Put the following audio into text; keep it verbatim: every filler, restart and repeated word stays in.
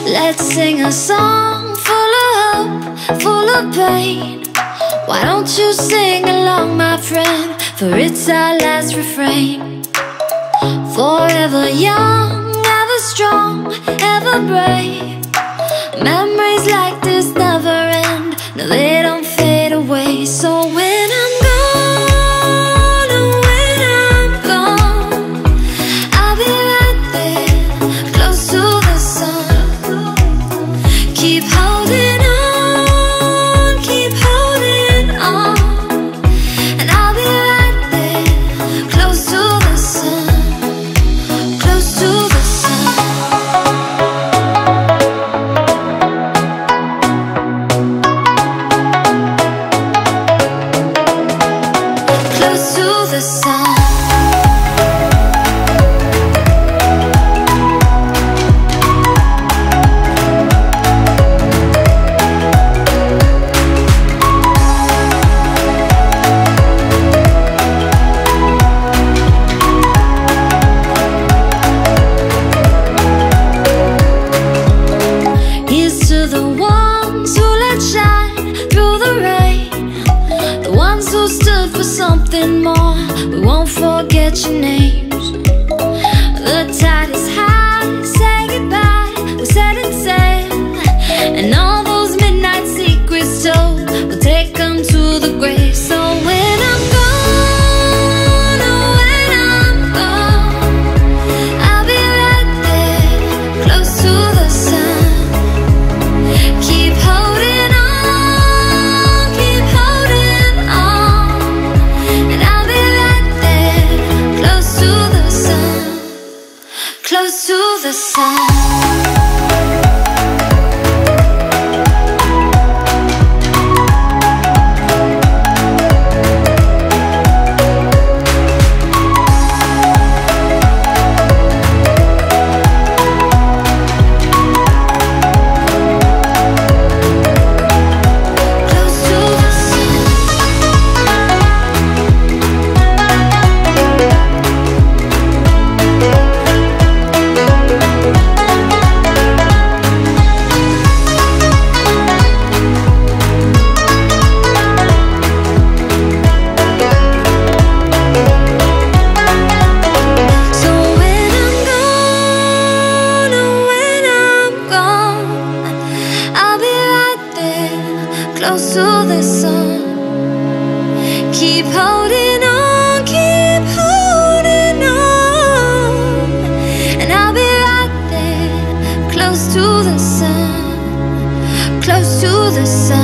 Let's sing a song full of hope, full of pain. Why don't you sing along, my friend? For it's our last refrain. Forever young, ever strong, ever brave. Memories like this never end. No, they don't fade away. So when I'm gone, oh, when I'm gone, I'll be right there, close to the sun. Keep holding on, keep holding on, and I'll be right there, close to the sun, close to the sun. Close to the sun. Here's to the ones who let shine through the rain, the ones who stood for something more. We won't forget your names. The tide is high, say goodbye, we're setting sail, and all those midnight secrets told, we'll take them to the grave. So when I'm gone, oh, when I'm gone, I'll be right there, close to the sun. Keep holding on, keep holding on, and I'll be right there, close to the sun, close to the sun. Close to the sun. Keep holding on, keep holding on, and I'll be right there, close to the sun, close to the sun.